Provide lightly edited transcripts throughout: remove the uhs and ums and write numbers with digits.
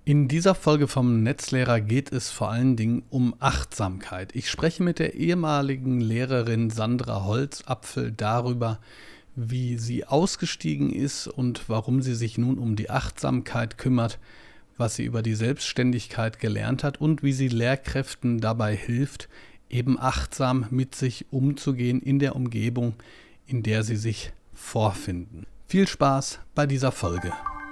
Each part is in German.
In dieser Folge vom Netzlehrer geht es vor allen Dingen um Achtsamkeit. Ich spreche mit der ehemaligen Lehrerin Sandra Holzapfel darüber, wie sie ausgestiegen ist und warum sie sich nun um die Achtsamkeit kümmert, was sie über die Selbstständigkeit gelernt hat und wie sie Lehrkräften dabei hilft, eben achtsam mit sich umzugehen in der Umgebung, in der sie sich vorfinden. Viel Spaß bei dieser Folge.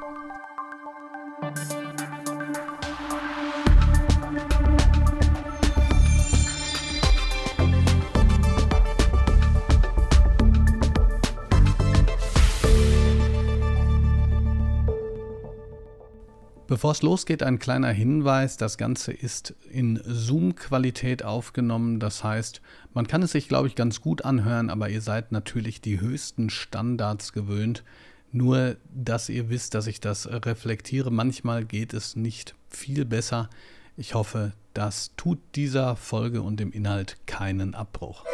Bevor es losgeht, ein kleiner Hinweis. Das Ganze ist in Zoom-Qualität aufgenommen. Das heißt, man kann es sich, glaube ich, ganz gut anhören, aber ihr seid natürlich die höchsten Standards gewöhnt. Nur, dass ihr wisst, dass ich das reflektiere. Manchmal geht es nicht viel besser. Ich hoffe, das tut dieser Folge und dem Inhalt keinen Abbruch.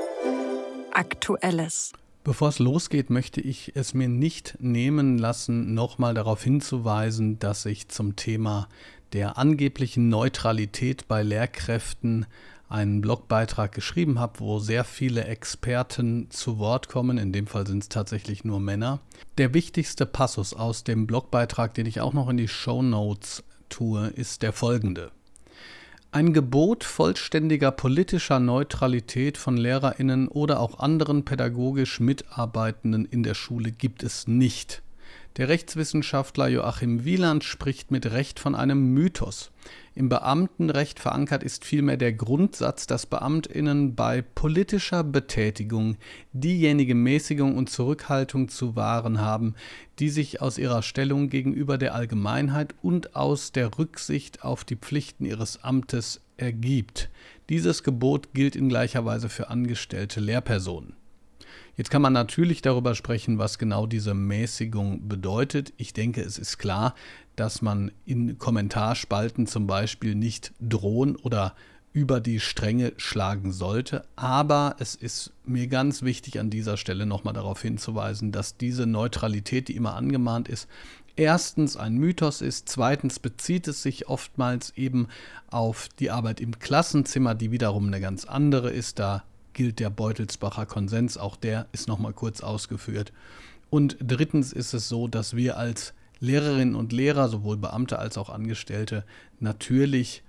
Aktuelles. Bevor es losgeht, möchte ich es mir nicht nehmen lassen, nochmal darauf hinzuweisen, dass ich zum Thema der angeblichen Neutralität bei Lehrkräften einen Blogbeitrag geschrieben habe, wo sehr viele Experten zu Wort kommen. In dem Fall sind es tatsächlich nur Männer. Der wichtigste Passus aus dem Blogbeitrag, den ich auch noch in die Shownotes tue, ist der folgende. Ein Gebot vollständiger politischer Neutralität von LehrerInnen oder auch anderen pädagogisch Mitarbeitenden in der Schule gibt es nicht. Der Rechtswissenschaftler Joachim Wieland spricht mit Recht von einem Mythos. Im Beamtenrecht verankert ist vielmehr der Grundsatz, dass BeamtInnen bei politischer Betätigung diejenige Mäßigung und Zurückhaltung zu wahren haben, die sich aus ihrer Stellung gegenüber der Allgemeinheit und aus der Rücksicht auf die Pflichten ihres Amtes ergibt. Dieses Gebot gilt in gleicher Weise für angestellte Lehrpersonen. Jetzt kann man natürlich darüber sprechen, was genau diese Mäßigung bedeutet. Ich denke, es ist klar, dass man in Kommentarspalten zum Beispiel nicht drohen oder über die Stränge schlagen sollte. Aber es ist mir ganz wichtig, an dieser Stelle nochmal darauf hinzuweisen, dass diese Neutralität, die immer angemahnt ist, erstens ein Mythos ist, zweitens bezieht es sich oftmals eben auf die Arbeit im Klassenzimmer, die wiederum eine ganz andere ist. Da gilt der Beutelsbacher Konsens, auch der ist nochmal kurz ausgeführt. Und drittens ist es so, dass wir als Lehrerinnen und Lehrer, sowohl Beamte als auch Angestellte, natürlich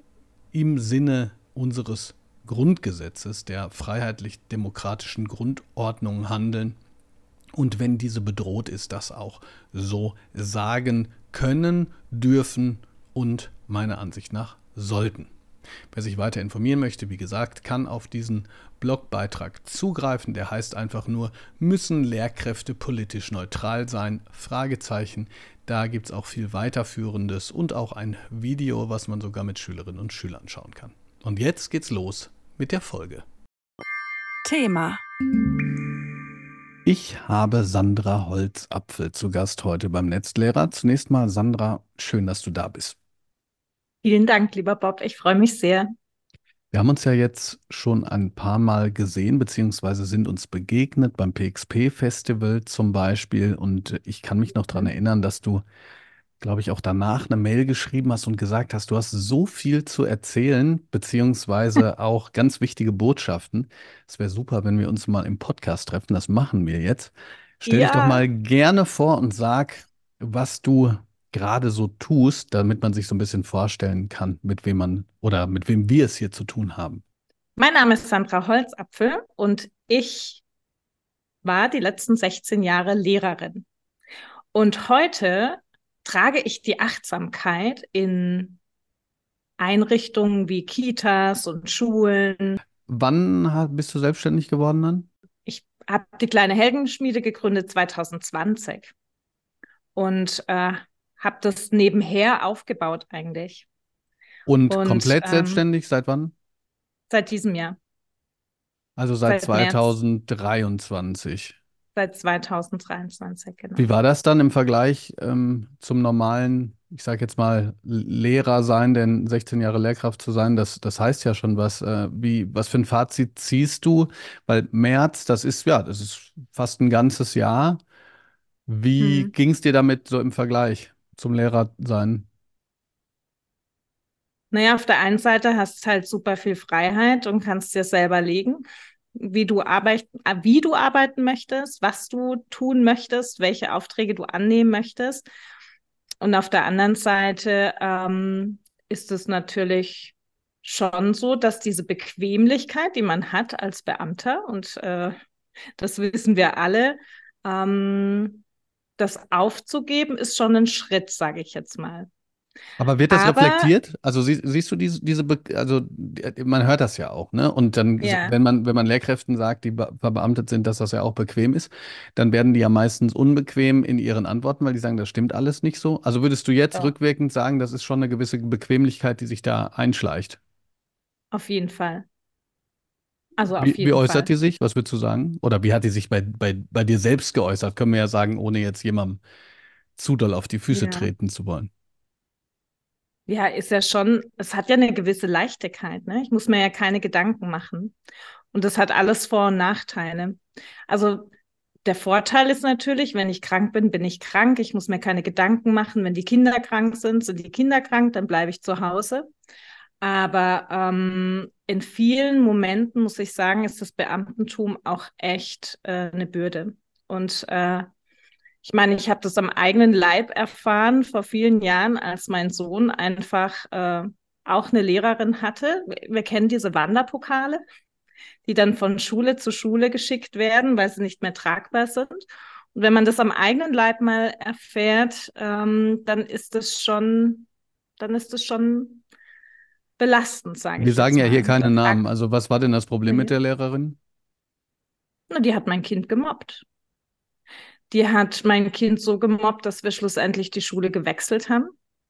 im Sinne unseres Grundgesetzes, der freiheitlich-demokratischen Grundordnung handeln. Und wenn diese bedroht ist, das auch so sagen können, dürfen und meiner Ansicht nach sollten. Wer sich weiter informieren möchte, wie gesagt, kann auf diesen Blogbeitrag zugreifen. Der heißt einfach nur, müssen Lehrkräfte politisch neutral sein? Fragezeichen. Da gibt es auch viel Weiterführendes und auch ein Video, was man sogar mit Schülerinnen und Schülern schauen kann. Und jetzt geht's los mit der Folge. Thema. Ich habe Sandra Holzapfel zu Gast heute beim Netzlehrer. Zunächst mal, Sandra, schön, dass du da bist. Vielen Dank, lieber Bob. Ich freue mich sehr. Wir haben uns ja jetzt schon ein paar Mal gesehen, beziehungsweise sind uns begegnet beim PXP-Festival zum Beispiel. Und ich kann mich noch daran erinnern, dass du, glaube ich, auch danach eine Mail geschrieben hast und gesagt hast, du hast so viel zu erzählen, beziehungsweise auch ganz wichtige Botschaften. Es wäre super, wenn wir uns mal im Podcast treffen. Das machen wir jetzt. Stell dich doch mal gerne vor und sag, was du gerade so tust, damit man sich so ein bisschen vorstellen kann, mit wem man oder mit wem wir es hier zu tun haben. Mein Name ist Sandra Holzapfel und ich war die letzten 16 Jahre Lehrerin. Und heute trage ich die Achtsamkeit in Einrichtungen wie Kitas und Schulen. Wann bist du selbstständig geworden dann? Ich habe die kleine Heldenschmiede gegründet 2020 und habe das nebenher aufgebaut eigentlich. Und komplett selbstständig seit wann? Seit diesem Jahr. Also seit März. 2023. Seit 2023, genau. Wie war das dann im Vergleich zum normalen, ich sage jetzt mal, Lehrer sein, denn 16 Jahre Lehrkraft zu sein, das heißt ja schon was. Was für ein Fazit ziehst du? Weil März, das ist fast ein ganzes Jahr. Wie ging es dir damit so im Vergleich zum Lehrer sein? Naja, auf der einen Seite hast du halt super viel Freiheit und kannst dir selber legen, wie du arbeiten möchtest, was du tun möchtest, welche Aufträge du annehmen möchtest. Und auf der anderen Seite ist es natürlich schon so, dass diese Bequemlichkeit, die man hat als Beamter, und das wissen wir alle, ähm, das aufzugeben, ist schon ein Schritt, sage ich jetzt mal. Aber wird das Aber reflektiert? Also siehst du also man hört das ja auch, ne? Und dann, ja, wenn man Lehrkräften sagt, die verbeamtet sind, dass das ja auch bequem ist, dann werden die ja meistens unbequem in ihren Antworten, weil die sagen, das stimmt alles nicht so. Also würdest du jetzt doch, rückwirkend sagen, das ist schon eine gewisse Bequemlichkeit, die sich da einschleicht? auf jeden Fall. Also auf Wie jeden äußert Fall. die sich? Was würdest du sagen? Oder wie hat die sich bei dir selbst geäußert? Können wir ja sagen, ohne jetzt jemandem zu doll auf die Füße Ja. treten zu wollen. Ja, ist ja schon, es hat ja eine gewisse Leichtigkeit, ne? Ich muss mir ja keine Gedanken machen. Und das hat alles Vor- und Nachteile. Also der Vorteil ist natürlich, wenn ich krank bin, bin ich krank. Ich muss mir keine Gedanken machen. Wenn die Kinder krank sind die Kinder krank, dann bleibe ich zu Hause. Aber in vielen Momenten, muss ich sagen, ist das Beamtentum auch echt eine Bürde. Und ich meine, ich habe das am eigenen Leib erfahren vor vielen Jahren, als mein Sohn einfach auch eine Lehrerin hatte. Wir kennen diese Wanderpokale, die dann von Schule zu Schule geschickt werden, weil sie nicht mehr tragbar sind. Und wenn man das am eigenen Leib mal erfährt, dann ist es schon belastend, sage Wir ich sagen jetzt ja hier mal. keine Da Namen. fragt, Also was war denn das Problem mit nee, der Lehrerin? na, die hat mein Kind gemobbt. Die hat mein Kind so gemobbt, dass wir schlussendlich die Schule gewechselt haben.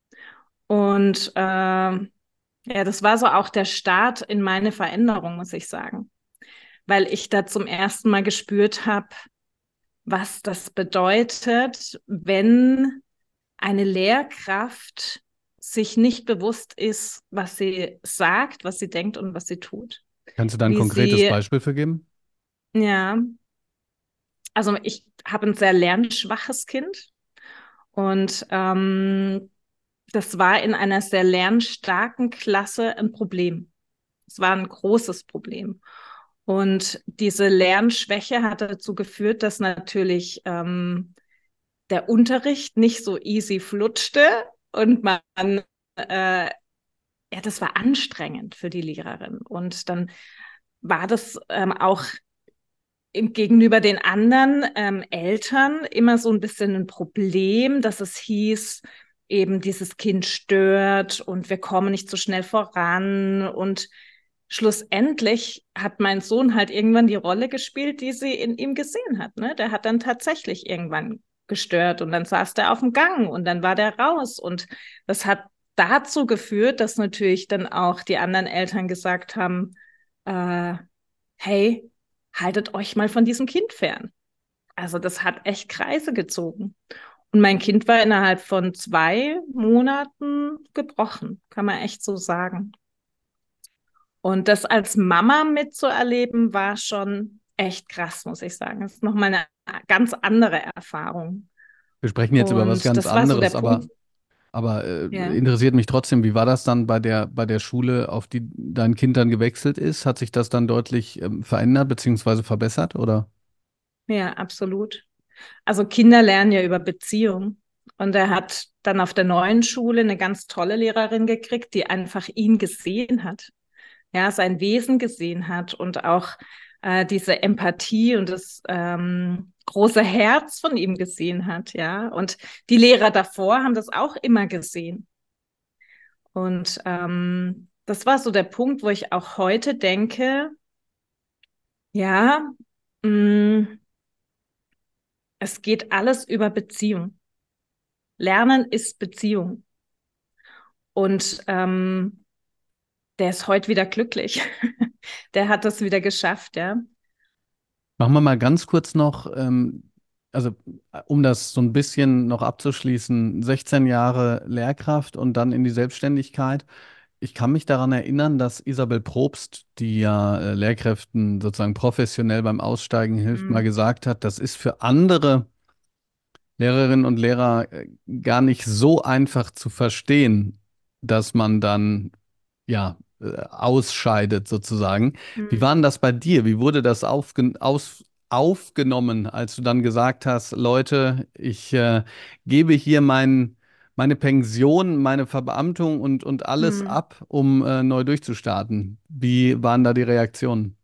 Und ja, das war so auch der Start in meine Veränderung, muss ich sagen, weil ich da zum ersten Mal gespürt habe, was das bedeutet, wenn eine Lehrkraft sich nicht bewusst ist, was sie sagt, was sie denkt und was sie tut. Kannst du da ein Wie konkretes sie, Beispiel für geben? ja, also ich habe ein sehr lernschwaches Kind und das war in einer sehr lernstarken Klasse ein Problem. Es war ein großes Problem. Und diese Lernschwäche hat dazu geführt, dass natürlich der Unterricht nicht so easy flutschte und äh, ja, das war anstrengend für die Lehrerin. Und dann war das auch gegenüber den anderen Eltern immer so ein bisschen ein Problem, dass es hieß, eben dieses Kind stört und wir kommen nicht so schnell voran. Und schlussendlich hat mein Sohn halt irgendwann die Rolle gespielt, die sie in ihm gesehen hat. Ne? Der hat dann tatsächlich irgendwann gestört und dann saß der auf dem Gang und dann war der raus. Und das hat dazu geführt, dass natürlich dann auch die anderen Eltern gesagt haben, äh, hey, haltet euch mal von diesem Kind fern. Also das hat echt Kreise gezogen. Und mein Kind war innerhalb von 2 Monaten gebrochen, kann man echt so sagen. Und das als Mama mitzuerleben, war schon echt krass, muss ich sagen. Das ist nochmal eine ganz andere Erfahrung. Wir sprechen jetzt über was Und ganz das war so der anderes, Punkt, aber ja. interessiert mich trotzdem, wie war das dann bei der Schule, auf die dein Kind dann gewechselt ist? Hat sich das dann deutlich verändert bzw. verbessert, oder? Ja, absolut. Also Kinder lernen ja über Beziehung. Und er hat dann auf der neuen Schule eine ganz tolle Lehrerin gekriegt, die einfach ihn gesehen hat, ja, sein Wesen gesehen hat und auch diese Empathie und das große Herz von ihm gesehen hat, ja. Und die Lehrer davor haben das auch immer gesehen. Und das war so der Punkt, wo ich auch heute denke, ja, mh, es geht alles über Beziehung. Lernen ist Beziehung. Und der ist heute wieder glücklich. Der hat das wieder geschafft, ja. Machen wir mal ganz kurz noch, also um das so ein bisschen noch abzuschließen, 16 Jahre Lehrkraft und dann in die Selbstständigkeit. Ich kann mich daran erinnern, dass Isabel Probst, die ja Lehrkräften sozusagen professionell beim Aussteigen hilft, mal Mhm. gesagt hat, das ist für andere Lehrerinnen und Lehrer gar nicht so einfach zu verstehen, dass man dann ausscheidet sozusagen. Wie Hm. war denn das bei dir? Wie wurde das aufgenommen, als du dann gesagt hast, Leute, ich gebe hier meine Pension, meine Verbeamtung und alles Hm. ab, um neu durchzustarten? Wie waren da die Reaktionen?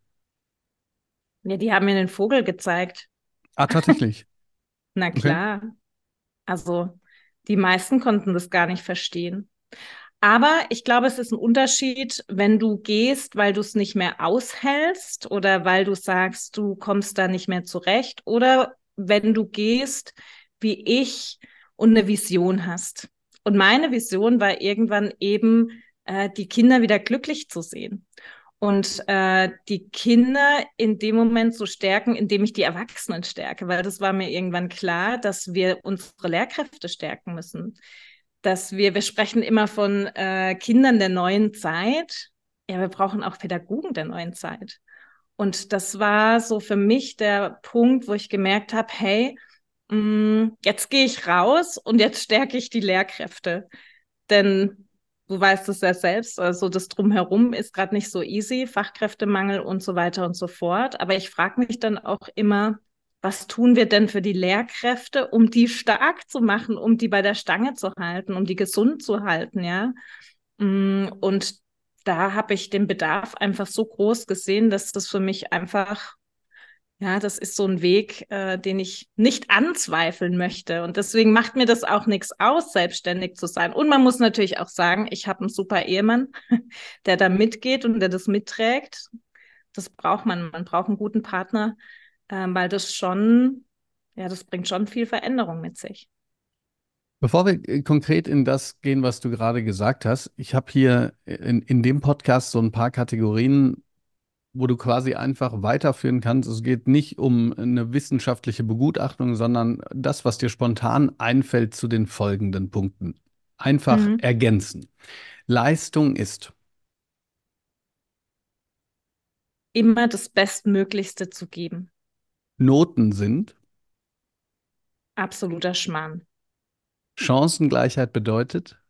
Ja, die haben mir den Vogel gezeigt. Ah, tatsächlich. Na Okay. klar. Also die meisten konnten das gar nicht verstehen. Aber ich glaube, es ist ein Unterschied, wenn du gehst, weil du es nicht mehr aushältst oder weil du sagst, du kommst da nicht mehr zurecht oder wenn du gehst, wie ich, und eine Vision hast. Und meine Vision war irgendwann eben, die Kinder wieder glücklich zu sehen. Und die Kinder in dem Moment zu stärken, indem ich die Erwachsenen stärke, weil das war mir irgendwann klar, dass wir unsere Lehrkräfte stärken müssen. Wir sprechen immer von Kindern der neuen Zeit. Ja, wir brauchen auch Pädagogen der neuen Zeit. Und das war so für mich der Punkt, wo ich gemerkt habe, hey, jetzt gehe ich raus und jetzt stärke ich die Lehrkräfte. Denn du weißt es ja selbst, also das Drumherum ist gerade nicht so easy, Fachkräftemangel und so weiter und so fort. Aber ich frage mich dann auch immer, was tun wir denn für die Lehrkräfte, um die stark zu machen, um die bei der Stange zu halten, um die gesund zu halten, ja? Und da habe ich den Bedarf einfach so groß gesehen, dass das für mich einfach, ja, das ist so ein Weg, den ich nicht anzweifeln möchte. Und deswegen macht mir das auch nichts aus, selbstständig zu sein. Und man muss natürlich auch sagen, ich habe einen super Ehemann, der da mitgeht und der das mitträgt. Das braucht man. Man braucht einen guten Partner, weil das schon, ja, das bringt schon viel Veränderung mit sich. Bevor wir konkret in das gehen, was du gerade gesagt hast, ich habe hier in dem Podcast so ein paar Kategorien, wo du quasi einfach weiterführen kannst. Es geht nicht um eine wissenschaftliche Begutachtung, sondern das, was dir spontan einfällt zu den folgenden Punkten. Einfach Mhm. ergänzen. Leistung ist Immer das Bestmöglichste zu geben. Noten sind, Absoluter Schmarrn. Chancengleichheit bedeutet,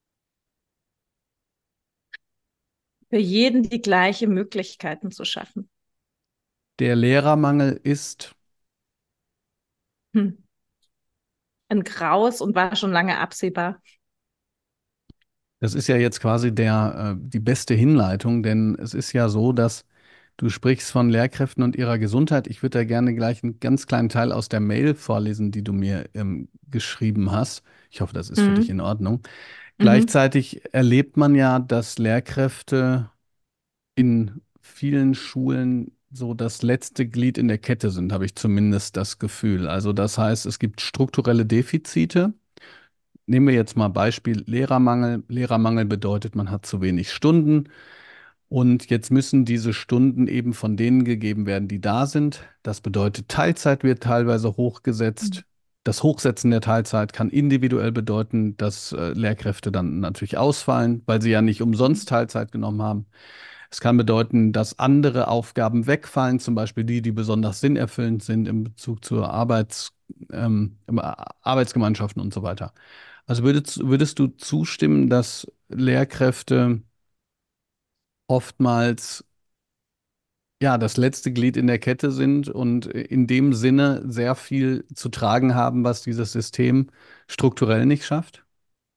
Für jeden die gleiche Möglichkeiten zu schaffen. der Lehrermangel ist, Hm. Ein Graus und war schon lange absehbar. das ist ja jetzt quasi die beste Hinleitung, denn es ist ja so, dass du sprichst von Lehrkräften und ihrer Gesundheit. Ich würde da gerne gleich einen ganz kleinen Teil aus der Mail vorlesen, die du mir geschrieben hast. Ich hoffe, das ist für dich Mhm. in Ordnung. Mhm. Gleichzeitig erlebt man ja, dass Lehrkräfte in vielen Schulen so das letzte Glied in der Kette sind, habe ich zumindest das Gefühl. Also das heißt, es gibt strukturelle Defizite. Nehmen wir jetzt mal Beispiel Lehrermangel. Lehrermangel bedeutet, man hat zu wenig Stunden. Und jetzt müssen diese Stunden eben von denen gegeben werden, die da sind. Das bedeutet, Teilzeit wird teilweise hochgesetzt. Das Hochsetzen der Teilzeit kann individuell bedeuten, dass Lehrkräfte dann natürlich ausfallen, weil sie ja nicht umsonst Teilzeit genommen haben. Es kann bedeuten, dass andere Aufgaben wegfallen, zum Beispiel die, die besonders sinnerfüllend sind in Bezug zur Arbeitsgemeinschaften und so weiter. Also würdest du zustimmen, dass Lehrkräfte oftmals ja das letzte Glied in der Kette sind und in dem Sinne sehr viel zu tragen haben, was dieses System strukturell nicht schafft?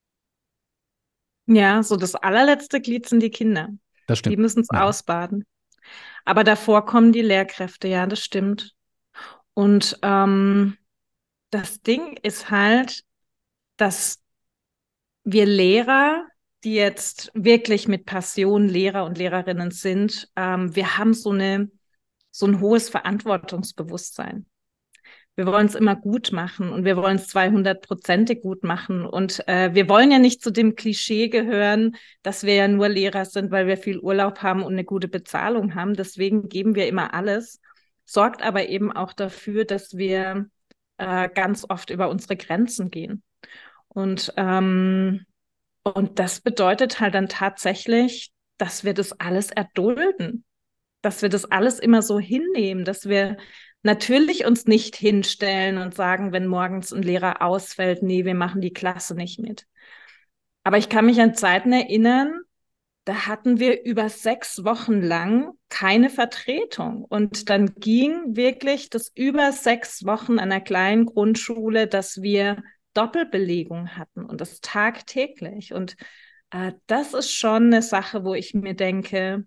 Ja, so das allerletzte Glied sind die Kinder. Das Die stimmt. müssen es Ja. ausbaden. Aber davor kommen die Lehrkräfte, ja, das stimmt. Und das Ding ist halt, dass wir Lehrer, die jetzt wirklich mit Passion Lehrer und Lehrerinnen sind, wir haben so ein hohes Verantwortungsbewusstsein. Wir wollen es immer gut machen und wir wollen es 200%ig gut machen. Und wir wollen ja nicht zu dem Klischee gehören, dass wir ja nur Lehrer sind, weil wir viel Urlaub haben und eine gute Bezahlung haben. Deswegen geben wir immer alles, sorgt aber eben auch dafür, dass wir ganz oft über unsere Grenzen gehen. Und, und das bedeutet halt dann tatsächlich, dass wir das alles erdulden, dass wir das alles immer so hinnehmen, dass wir natürlich uns nicht hinstellen und sagen, wenn morgens ein Lehrer ausfällt, nee, wir machen die Klasse nicht mit. Aber ich kann mich an Zeiten erinnern, da hatten wir über 6 Wochen lang keine Vertretung. Und dann ging wirklich das über 6 Wochen an einer kleinen Grundschule, dass wir Doppelbelegung hatten und das tagtäglich. Und das ist schon eine Sache, wo ich mir denke,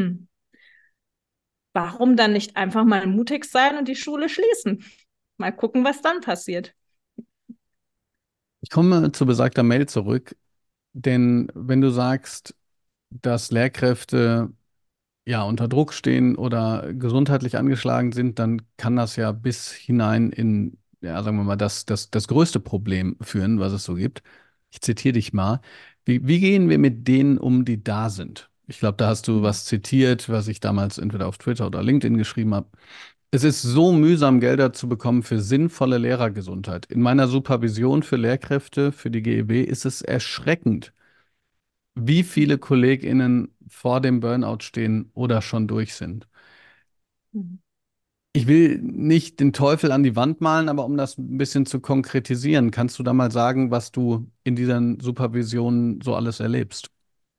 warum dann nicht einfach mal mutig sein und die Schule schließen? Mal gucken, was dann passiert. Ich komme zu besagter Mail zurück, denn wenn du sagst, dass Lehrkräfte ja unter Druck stehen oder gesundheitlich angeschlagen sind, dann kann das ja bis hinein in, ja, sagen wir mal, das größte Problem führen, was es so gibt. Ich zitiere dich mal. Wie gehen wir mit denen um, die da sind? Ich glaube, da hast du was zitiert, was ich damals entweder auf Twitter oder LinkedIn geschrieben habe. Es ist so mühsam, Gelder zu bekommen für sinnvolle Lehrergesundheit. In meiner Supervision für Lehrkräfte, für die GEW, ist es erschreckend, wie viele KollegInnen vor dem Burnout stehen oder schon durch sind. Ich will nicht den Teufel an die Wand malen, aber um das ein bisschen zu konkretisieren, kannst du da mal sagen, was du in diesen Supervisionen so alles erlebst?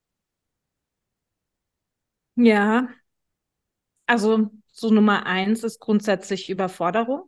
Ja, also so Nummer eins ist grundsätzlich Überforderung.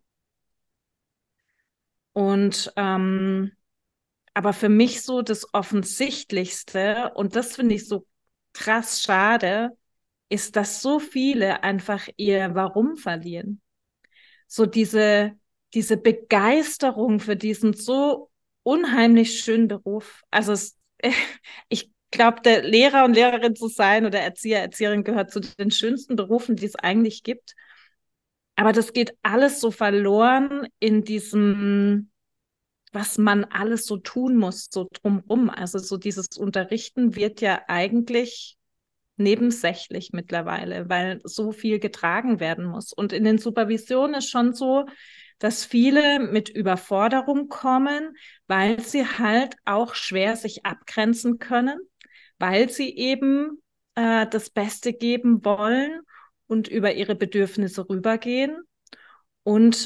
Und aber für mich so das Offensichtlichste, und das finde ich so krass schade, ist, dass so viele einfach ihr Warum verlieren. So diese Begeisterung für diesen so unheimlich schönen Beruf. Also ich glaube, der Lehrer und Lehrerin zu sein oder Erzieher, Erzieherin gehört zu den schönsten Berufen, die es eigentlich gibt. Aber das geht alles so verloren in diesem, was man alles so tun muss, so drumrum. Also so dieses Unterrichten wird ja eigentlich nebensächlich mittlerweile, weil so viel getragen werden muss. Und in den Supervisionen ist schon so, dass viele mit Überforderung kommen, weil sie halt auch schwer sich abgrenzen können, weil sie eben das Beste geben wollen und über ihre Bedürfnisse rübergehen und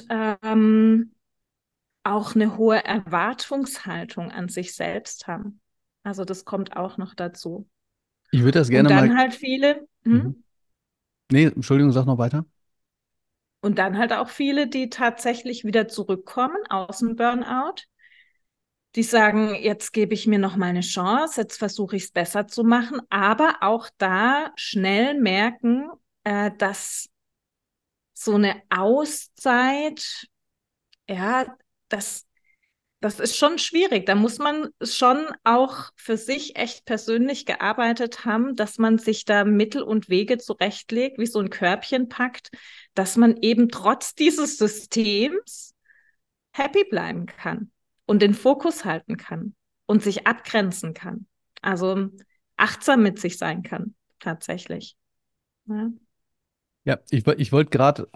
auch eine hohe Erwartungshaltung an sich selbst haben. Also das kommt auch noch dazu. Ich würde das Und gerne mal. dann halt viele, Mhm. Nee, Entschuldigung, sag noch weiter. und dann halt auch viele, die tatsächlich wieder zurückkommen aus dem Burnout, die sagen, jetzt gebe ich mir noch mal eine Chance, jetzt versuche ich es besser zu machen, aber auch da schnell merken, dass so eine Auszeit, ja, das das ist schon schwierig. Da muss man schon auch für sich echt persönlich gearbeitet haben, dass man sich da Mittel und Wege zurechtlegt, wie so ein Körbchen packt, dass man eben trotz dieses Systems happy bleiben kann und den Fokus halten kann und sich abgrenzen kann. Also achtsam mit sich sein kann, tatsächlich. Ja. Ja, ich wollte gerade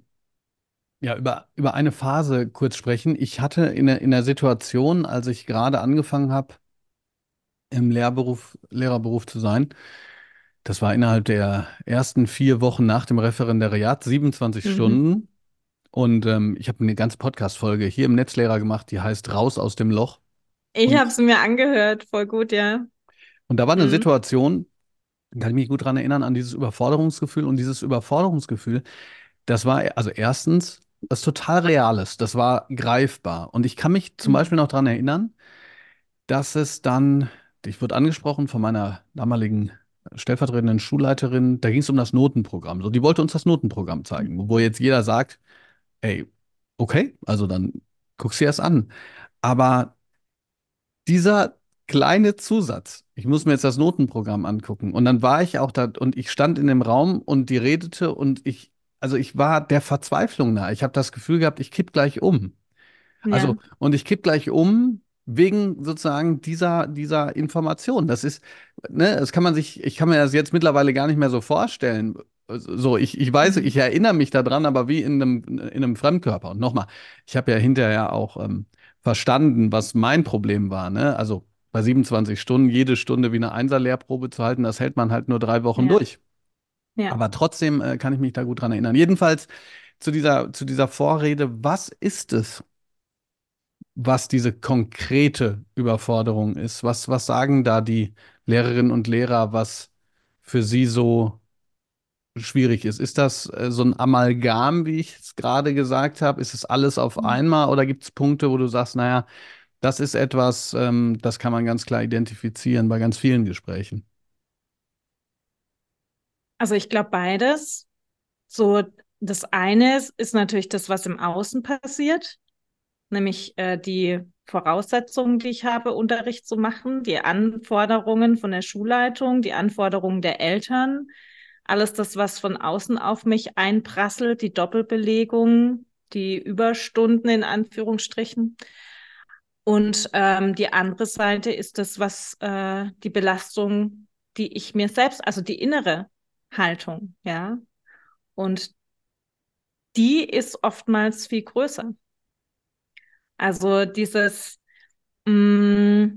ja, über eine Phase kurz sprechen. Ich hatte in der Situation, als ich gerade angefangen habe, im Lehrerberuf zu sein, das war innerhalb der ersten 4 Wochen nach dem Referendariat, 27 Mhm. Stunden. Und ich habe eine ganze Podcast-Folge hier im Netzlehrer gemacht, die heißt Raus aus dem Loch. Ich habe Und, es mir angehört, voll gut, ja. und da war eine Mhm. Situation, da kann ich mich gut dran erinnern, an dieses Überforderungsgefühl. Und dieses Überforderungsgefühl, das war also erstens was total Reales, das war greifbar. Und ich kann mich zum Beispiel Mhm. noch daran erinnern, dass es dann, ich wurde angesprochen von meiner damaligen stellvertretenden Schulleiterin, da ging es um das Notenprogramm. So, die wollte uns das Notenprogramm zeigen, wo jetzt jeder sagt, ey, okay, also dann guck's dir das an. Aber dieser kleine Zusatz, ich muss mir jetzt das Notenprogramm angucken. Und dann war ich auch da und ich stand in dem Raum und die redete und also ich war der Verzweiflung nahe. Ich habe das Gefühl gehabt, ich kipp gleich um. Also, Ja. und ich kipp gleich um wegen sozusagen dieser Information. Das ist, ne, das kann man sich, ich kann mir das jetzt mittlerweile gar nicht mehr so vorstellen. So, ich weiß, Mhm. ich erinnere mich daran, aber wie in einem Fremdkörper. Und nochmal, ich habe ja hinterher auch verstanden, was mein Problem war, ne? Also bei 27 Stunden, jede Stunde wie eine Einser-Lehrprobe zu halten, das hält man halt nur 3 Wochen Ja. durch. Ja. Aber trotzdem kann ich mich da gut dran erinnern. Jedenfalls zu dieser Vorrede, was ist es, was diese konkrete Überforderung ist? Was sagen da die Lehrerinnen und Lehrer, was für Sie so schwierig ist. Ist das so ein Amalgam, wie ich es gerade gesagt habe? Ist es alles auf einmal oder gibt es Punkte, wo du sagst, naja, das ist etwas, das kann man ganz klar identifizieren bei ganz vielen Gesprächen? Also ich glaube beides. So, das eine ist natürlich das, was im Außen passiert, nämlich die Voraussetzungen, die ich habe, Unterricht zu machen, die Anforderungen von der Schulleitung, die Anforderungen der Eltern, alles das, was von außen auf mich einprasselt, die Doppelbelegung, die Überstunden in Anführungsstrichen. Und die andere Seite ist das, was die Belastung, die ich mir selbst, also die innere Haltung, ja. Und die ist oftmals viel größer. Also dieses, mh,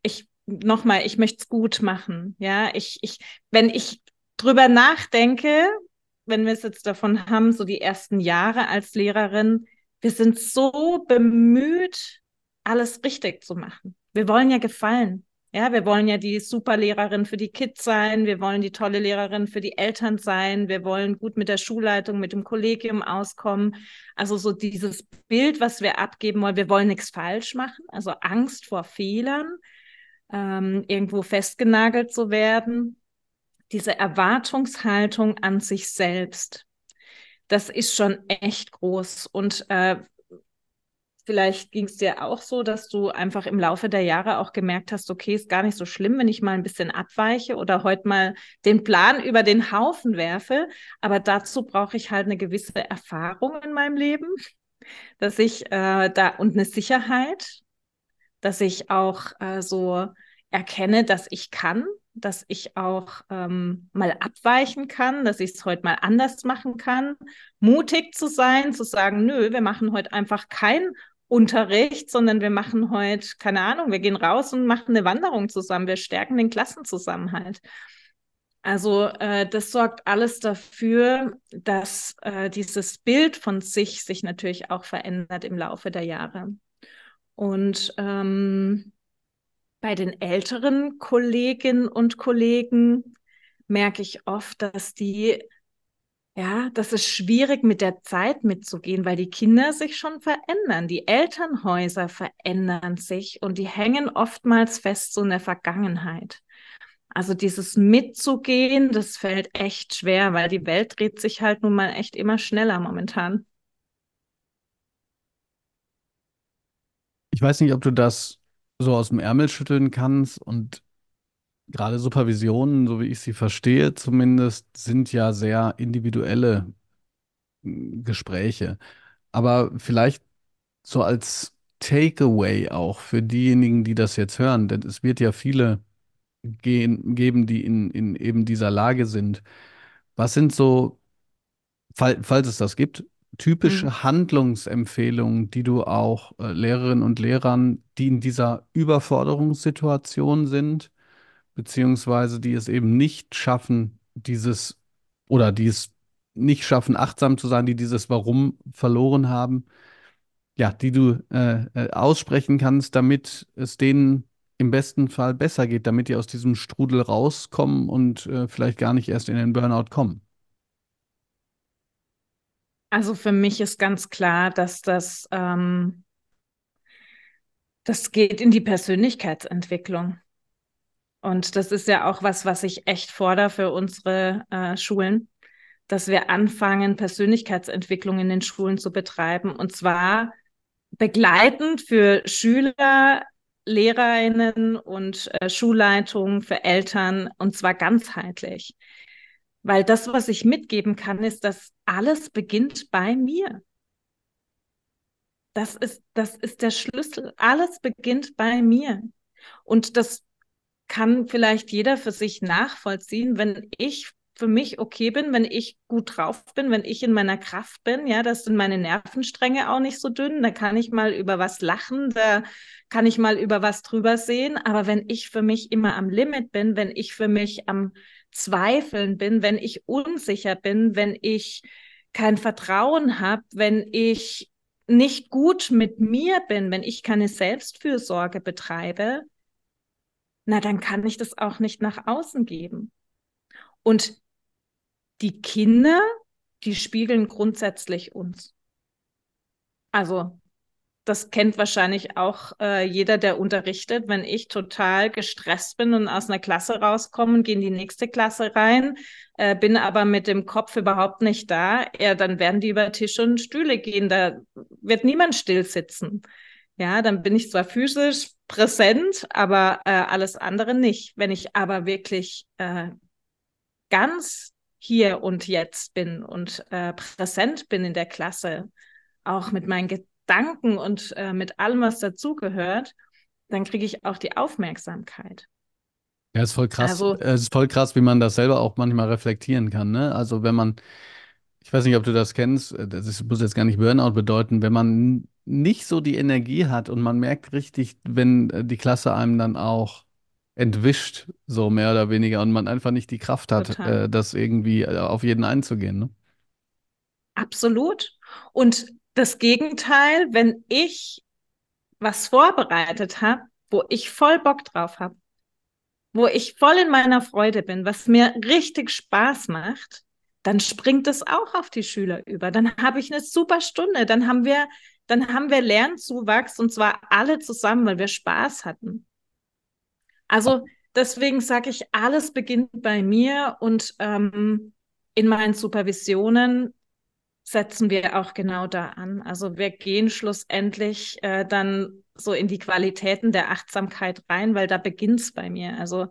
ich möchte es gut machen, ja. Wenn ich drüber nachdenke, wenn wir es jetzt davon haben, so die ersten Jahre als Lehrerin, wir sind so bemüht, alles richtig zu machen. Wir wollen ja gefallen. Ja, wir wollen ja die Superlehrerin für die Kids sein, wir wollen die tolle Lehrerin für die Eltern sein, wir wollen gut mit der Schulleitung, mit dem Kollegium auskommen. Also so dieses Bild, was wir abgeben wollen, wir wollen nichts falsch machen, also Angst vor Fehlern, irgendwo festgenagelt zu werden. Diese Erwartungshaltung an sich selbst, das ist schon echt groß. Und vielleicht ging es dir auch so, dass du einfach im Laufe der Jahre auch gemerkt hast, okay, ist gar nicht so schlimm, wenn ich mal ein bisschen abweiche oder heute mal den Plan über den Haufen werfe. Aber dazu brauche ich halt eine gewisse Erfahrung in meinem Leben, dass ich da und eine Sicherheit, dass ich auch so erkenne, dass ich kann, dass ich auch mal abweichen kann, dass ich es heute mal anders machen kann, mutig zu sein, zu sagen, nö, wir machen heute einfach keinen Unterricht, sondern wir machen heute, keine Ahnung, wir gehen raus und machen eine Wanderung zusammen, wir stärken den Klassenzusammenhalt. Also das sorgt alles dafür, dass dieses Bild von sich natürlich auch verändert im Laufe der Jahre. Und bei den älteren Kolleginnen und Kollegen merke ich oft, dass es schwierig mit der Zeit mitzugehen, weil die Kinder sich schon verändern. Die Elternhäuser verändern sich und die hängen oftmals fest so in der Vergangenheit. Also dieses Mitzugehen, das fällt echt schwer, weil die Welt dreht sich halt nun mal echt immer schneller momentan. Ich weiß nicht, ob du das so aus dem Ärmel schütteln kannst und gerade Supervisionen, so wie ich sie verstehe zumindest, sind ja sehr individuelle Gespräche. Aber vielleicht so als Takeaway auch für diejenigen, die das jetzt hören, denn es wird ja viele geben, die in eben dieser Lage sind. Was sind so, falls es das gibt, Hm. typische Handlungsempfehlungen, die du auch Lehrerinnen und Lehrern, die in dieser Überforderungssituation sind, beziehungsweise die es eben nicht schaffen, die es nicht schaffen, achtsam zu sein, die dieses Warum verloren haben, ja, die du aussprechen kannst, damit es denen im besten Fall besser geht, damit die aus diesem Strudel rauskommen und vielleicht gar nicht erst in den Burnout kommen. Also für mich ist ganz klar, dass das geht in die Persönlichkeitsentwicklung. Und das ist ja auch was ich echt fordere für unsere Schulen, dass wir anfangen, Persönlichkeitsentwicklung in den Schulen zu betreiben. Und zwar begleitend für Schüler, Lehrerinnen und Schulleitungen, für Eltern, und zwar ganzheitlich. Weil das, was ich mitgeben kann, ist, dass alles beginnt bei mir. Das ist der Schlüssel. Alles beginnt bei mir. Und das kann vielleicht jeder für sich nachvollziehen, wenn ich für mich okay bin, wenn ich gut drauf bin, wenn ich in meiner Kraft bin, ja, das sind meine Nervenstränge auch nicht so dünn, da kann ich mal über was lachen, da kann ich mal über was drüber sehen, aber wenn ich für mich immer am Limit bin, wenn ich für mich am Zweifeln bin, wenn ich unsicher bin, wenn ich kein Vertrauen habe, wenn ich nicht gut mit mir bin, wenn ich keine Selbstfürsorge betreibe, na, dann kann ich das auch nicht nach außen geben. Und die Kinder, die spiegeln grundsätzlich uns. Also das kennt wahrscheinlich auch jeder, der unterrichtet. Wenn ich total gestresst bin und aus einer Klasse rauskomme, gehe in die nächste Klasse rein, bin aber mit dem Kopf überhaupt nicht da, ja, dann werden die über Tische und Stühle gehen. Da wird niemand still sitzen. Ja, dann bin ich zwar physisch präsent, aber alles andere nicht. Wenn ich aber wirklich ganz hier und jetzt bin und präsent bin in der Klasse, auch mit meinen Gedanken und mit allem, was dazugehört, dann kriege ich auch die Aufmerksamkeit. Ja, ist voll krass. Also Es ist voll krass, wie man das selber auch manchmal reflektieren kann, ne? Also wenn man, ich weiß nicht, ob du das kennst, muss jetzt gar nicht Burnout bedeuten, wenn man nicht so die Energie hat und man merkt richtig, wenn die Klasse einem dann auch entwischt, so mehr oder weniger, und man einfach nicht die Kraft hat, total. das irgendwie auf jeden einzugehen, ne? Absolut. Und das Gegenteil, wenn ich was vorbereitet habe, wo ich voll Bock drauf habe, wo ich voll in meiner Freude bin, was mir richtig Spaß macht, dann springt es auch auf die Schüler über. Dann habe ich eine super Stunde. Dann haben wir Lernzuwachs und zwar alle zusammen, weil wir Spaß hatten. Also deswegen sage ich, alles beginnt bei mir und in meinen Supervisionen setzen wir auch genau da an. Also wir gehen schlussendlich dann so in die Qualitäten der Achtsamkeit rein, weil da beginnt es bei mir. Also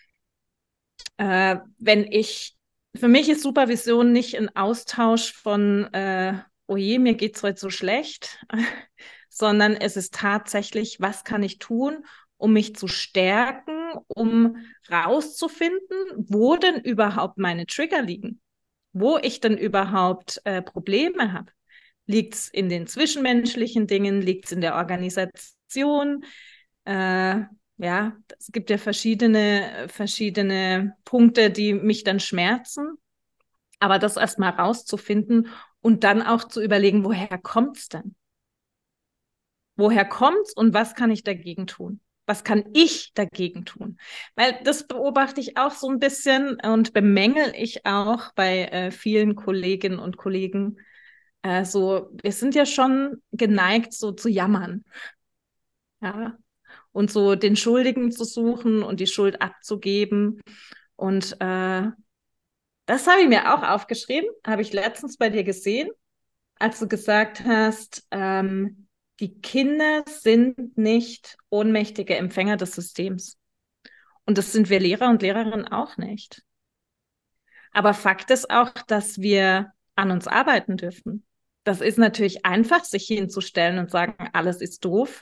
für mich ist Supervision nicht ein Austausch von, oh je, mir geht's heute so schlecht, sondern es ist tatsächlich, was kann ich tun, um mich zu stärken, um rauszufinden, wo denn überhaupt meine Trigger liegen, wo ich denn überhaupt Probleme habe. Liegt es in den zwischenmenschlichen Dingen, liegt es in der Organisation? Ja, es gibt ja verschiedene Punkte, die mich dann schmerzen. Aber das erstmal rauszufinden und dann auch zu überlegen, woher kommt es denn? Woher kommt's und was kann ich dagegen tun? Was kann ich dagegen tun? Weil das beobachte ich auch so ein bisschen und bemängel ich auch bei vielen Kolleginnen und Kollegen. So, wir sind ja schon geneigt, so zu jammern. Ja, und so den Schuldigen zu suchen und die Schuld abzugeben. Und das habe ich mir auch aufgeschrieben, habe ich letztens bei dir gesehen, als du gesagt hast, die Kinder sind nicht ohnmächtige Empfänger des Systems. Und das sind wir Lehrer und Lehrerinnen auch nicht. Aber Fakt ist auch, dass wir an uns arbeiten dürfen. Das ist natürlich einfach, sich hinzustellen und sagen, alles ist doof.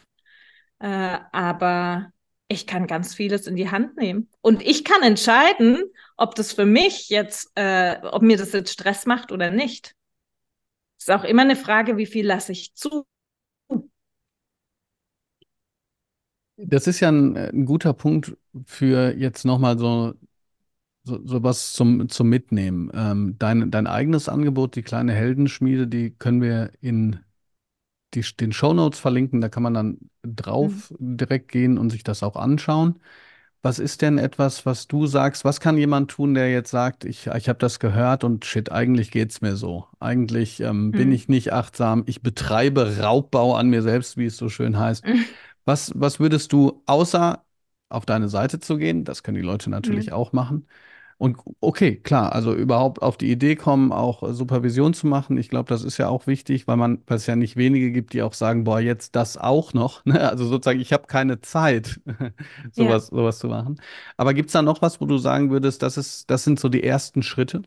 Aber ich kann ganz vieles in die Hand nehmen. Und ich kann entscheiden, ob das für mich jetzt, ob mir das jetzt Stress macht oder nicht. Es ist auch immer eine Frage, wie viel lasse ich zu. Das ist ja ein guter Punkt für jetzt nochmal so was zum Mitnehmen. Dein eigenes Angebot, die kleine Heldenschmiede, die können wir in den Shownotes verlinken. Da kann man dann Mhm. drauf direkt gehen und sich das auch anschauen. Was ist denn etwas, was du sagst? Was kann jemand tun, der jetzt sagt, ich habe das gehört und shit, eigentlich geht's mir so. Eigentlich bin Mhm. ich nicht achtsam. Ich betreibe Raubbau an mir selbst, wie es so schön heißt. Was würdest du, außer auf deine Seite zu gehen, das können die Leute natürlich Mhm. auch machen, und okay, klar, also überhaupt auf die Idee kommen, auch Supervision zu machen. Ich glaube, das ist ja auch wichtig, weil es ja nicht wenige gibt, die auch sagen, boah, jetzt das auch noch. Ne? Also sozusagen, ich habe keine Zeit, Ja. sowas zu machen. Aber gibt es da noch was, wo du sagen würdest, das sind so die ersten Schritte?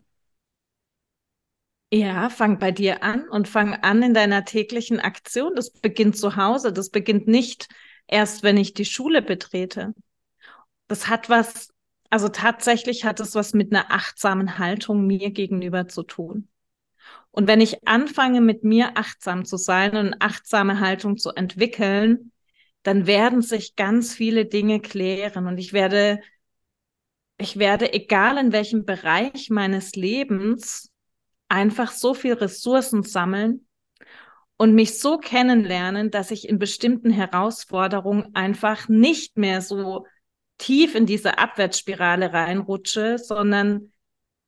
Ja, fang bei dir an und fang an in deiner täglichen Aktion. Das beginnt zu Hause. Das beginnt nicht erst, wenn ich die Schule betrete. Das hat was, also tatsächlich hat es was mit einer achtsamen Haltung mir gegenüber zu tun. Und wenn ich anfange, mit mir achtsam zu sein und eine achtsame Haltung zu entwickeln, dann werden sich ganz viele Dinge klären und ich werde, egal in welchem Bereich meines Lebens, einfach so viel Ressourcen sammeln und mich so kennenlernen, dass ich in bestimmten Herausforderungen einfach nicht mehr so tief in diese Abwärtsspirale reinrutsche, sondern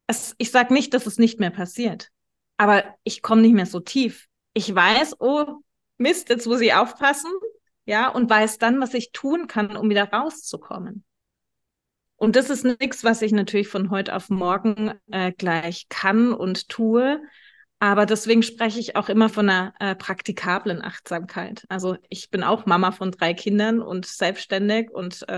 ich sage nicht, dass es nicht mehr passiert, aber ich komme nicht mehr so tief. Ich weiß, oh Mist, jetzt muss ich aufpassen, ja, und weiß dann, was ich tun kann, um wieder rauszukommen. Und das ist nichts, was ich natürlich von heute auf morgen gleich kann und tue. Aber deswegen spreche ich auch immer von einer praktikablen Achtsamkeit. Also ich bin auch Mama von 3 Kindern und selbstständig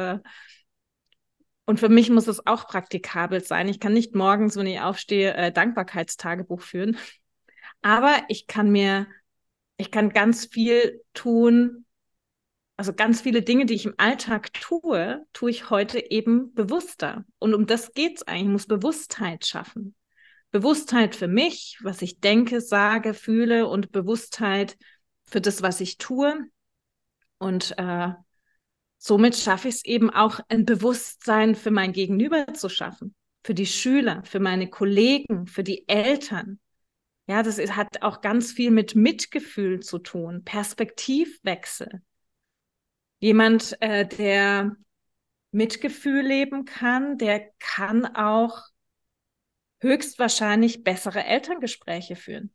und für mich muss es auch praktikabel sein. Ich kann nicht morgens, wenn ich aufstehe, Dankbarkeitstagebuch führen. Aber ich kann ganz viel tun. Also ganz viele Dinge, die ich im Alltag tue, tue ich heute eben bewusster. Und um das geht es eigentlich. Ich muss Bewusstheit schaffen. Bewusstheit für mich, was ich denke, sage, fühle und Bewusstheit für das, was ich tue. Und somit schaffe ich es eben auch, ein Bewusstsein für mein Gegenüber zu schaffen. Für die Schüler, für meine Kollegen, für die Eltern. Ja, hat auch ganz viel mit Mitgefühl zu tun, Perspektivwechsel. Jemand, der Mitgefühl leben kann, der kann auch höchstwahrscheinlich bessere Elterngespräche führen.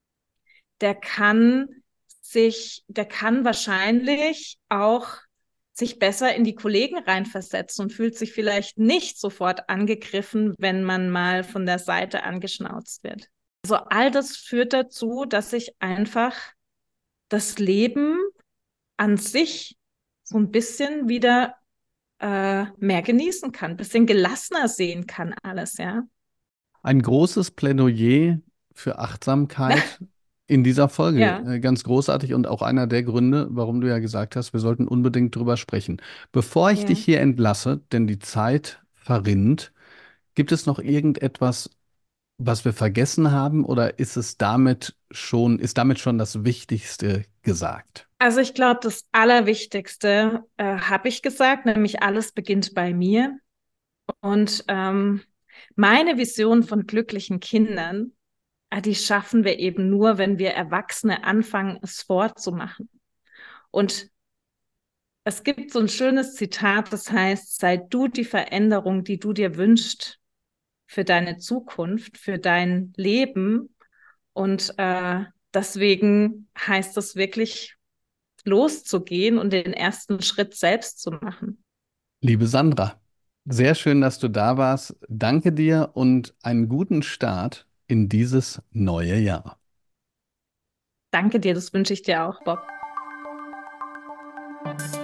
Der kann wahrscheinlich auch sich besser in die Kollegen reinversetzen und fühlt sich vielleicht nicht sofort angegriffen, wenn man mal von der Seite angeschnauzt wird. Also all das führt dazu, dass ich einfach das Leben an sich so ein bisschen wieder mehr genießen kann, ein bisschen gelassener sehen kann alles, ja. Ein großes Plädoyer für Achtsamkeit in dieser Folge. Ja, Ganz großartig und auch einer der Gründe, warum du ja gesagt hast, wir sollten unbedingt drüber sprechen. Bevor ich dich ja. hier entlasse, denn die Zeit verrinnt, gibt es noch irgendetwas, was wir vergessen haben, oder ist damit schon das Wichtigste gesagt? Also ich glaube, das Allerwichtigste habe ich gesagt, nämlich alles beginnt bei mir. Und meine Vision von glücklichen Kindern, die schaffen wir eben nur, wenn wir Erwachsene anfangen, es vorzumachen. Und es gibt so ein schönes Zitat, das heißt, sei du die Veränderung, die du dir wünschst für deine Zukunft, für dein Leben. Und deswegen heißt es wirklich, loszugehen und den ersten Schritt selbst zu machen. Liebe Sandra, sehr schön, dass du da warst. Danke dir und einen guten Start in dieses neue Jahr. Danke dir, das wünsche ich dir auch, Bob.